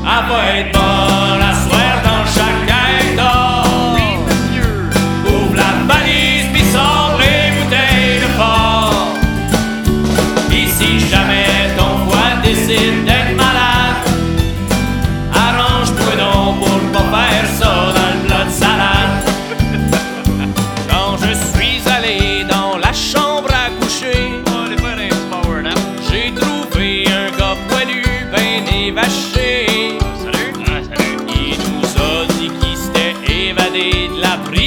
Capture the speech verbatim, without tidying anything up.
Elle va être bonne à soir dans chaque hectare. Ouvre la valise pis sors les bouteilles de fort. Et si jamais ton foie décide d'être malade, arrange-toi donc pour pas faire ça dans le plat de salade. Quand je suis allé dans la chambre à coucher, j'ai trouvé un gars poilu ben évaché.